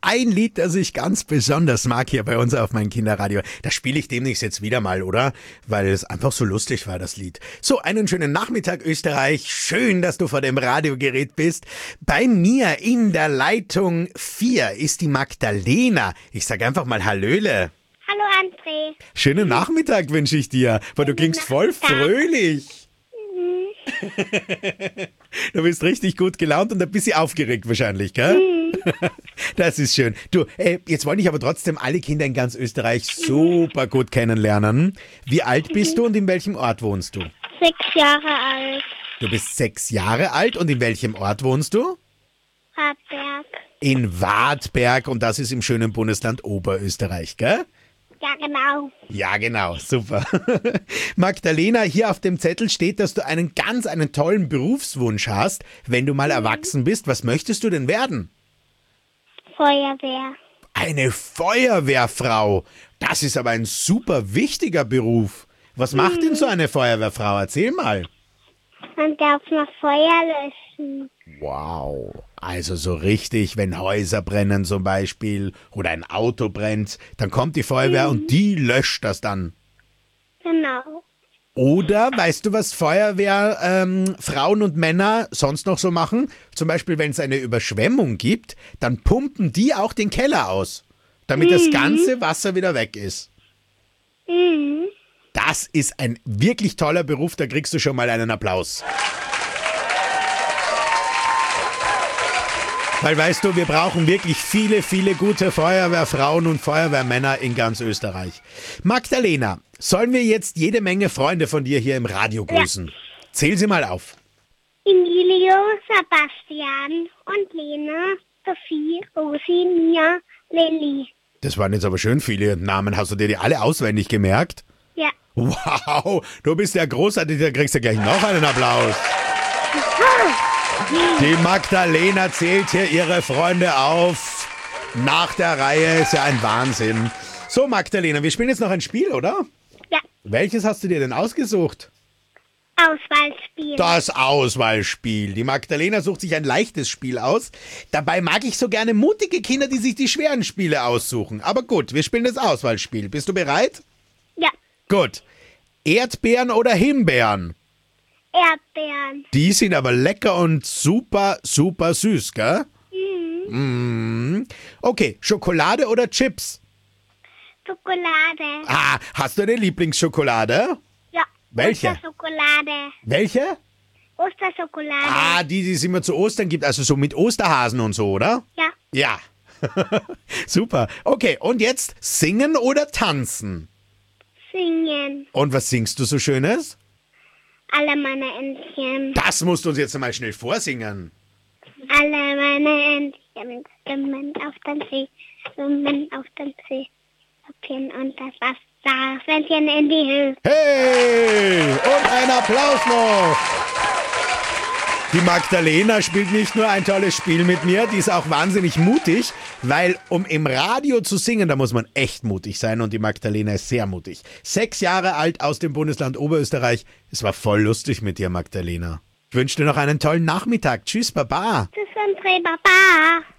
ein Lied, das ich ganz besonders mag hier bei uns auf mein Kinderradio. Das spiele ich demnächst jetzt wieder mal, oder? Weil es einfach so lustig war, das Lied. So, einen schönen Nachmittag, Österreich. Schön, dass du vor dem Radiogerät bist. Bei mir in der Leitung 4 ist die Magdalena. Ich sag einfach mal Hallöle. Hallo André. Schönen Nachmittag wünsche ich dir, weil du klingst voll fröhlich. Du bist richtig gut gelaunt und ein bisschen aufgeregt wahrscheinlich, gell? Das ist schön. Du, jetzt wollte ich aber trotzdem alle Kinder in ganz Österreich super gut kennenlernen. Wie alt bist du und in welchem Ort wohnst du? 6 Jahre alt. Du bist 6 Jahre alt und in welchem Ort wohnst du? Hartberg. In Wartberg und das ist im schönen Bundesland Oberösterreich, gell? Ja, genau. Ja, genau, super. Magdalena, hier auf dem Zettel steht, dass du einen tollen Berufswunsch hast, wenn du mal erwachsen bist. Was möchtest du denn werden? Feuerwehr. Eine Feuerwehrfrau. Das ist aber ein super wichtiger Beruf. Was macht denn so eine Feuerwehrfrau? Erzähl mal. Man darf noch Feuer löschen. Wow. Also so richtig, wenn Häuser brennen zum Beispiel oder ein Auto brennt, dann kommt die Feuerwehr und die löscht das dann. Genau. Oder weißt du, was Frauen und Männer sonst noch so machen? Zum Beispiel, wenn es eine Überschwemmung gibt, dann pumpen die auch den Keller aus, damit das ganze Wasser wieder weg ist. Das ist ein wirklich toller Beruf, da kriegst du schon mal einen Applaus. Weil weißt du, wir brauchen wirklich viele, viele gute Feuerwehrfrauen und Feuerwehrmänner in ganz Österreich. Magdalena, sollen wir jetzt jede Menge Freunde von dir hier im Radio grüßen? Ja. Zähl sie mal auf. Emilio, Sebastian und Lena, Sophie, Rosi, Mia, Lilly. Das waren jetzt aber schön viele Namen. Hast du dir die alle auswendig gemerkt? Ja. Wow, du bist ja großartig, da kriegst du gleich noch einen Applaus. Die Magdalena zählt hier ihre Freunde auf. Nach der Reihe ist ja ein Wahnsinn. So, Magdalena, wir spielen jetzt noch ein Spiel, oder? Ja. Welches hast du dir denn ausgesucht? Auswahlspiel. Das Auswahlspiel. Die Magdalena sucht sich ein leichtes Spiel aus. Dabei mag ich so gerne mutige Kinder, die sich die schweren Spiele aussuchen. Aber gut, wir spielen das Auswahlspiel. Bist du bereit? Ja. Gut. Erdbeeren oder Himbeeren? Erdbeeren. Die sind aber lecker und super, super süß, gell? Okay, Schokolade oder Chips? Schokolade. Ah, hast du eine Lieblingsschokolade? Ja. Welche? Osterschokolade. Welche? Osterschokolade. Ah, die es immer zu Ostern gibt, also so mit Osterhasen und so, oder? Ja. Ja. Super. Okay, und jetzt singen oder tanzen? Singen. Und was singst du so Schönes? Alle meine Entchen. Das musst du uns jetzt mal schnell vorsingen. Alle meine Entchen schwimmen auf dem See, schwimmen auf dem See, hüpfen und das Wasser, Fähnchen in die Höhe. Hey! Und ein Applaus noch! Die Magdalena spielt nicht nur ein tolles Spiel mit mir, die ist auch wahnsinnig mutig, weil um im Radio zu singen, da muss man echt mutig sein und die Magdalena ist sehr mutig. 6 Jahre alt aus dem Bundesland Oberösterreich. Es war voll lustig mit dir, Magdalena. Ich wünsche dir noch einen tollen Nachmittag. Tschüss, Baba. Tschüss, André, Baba.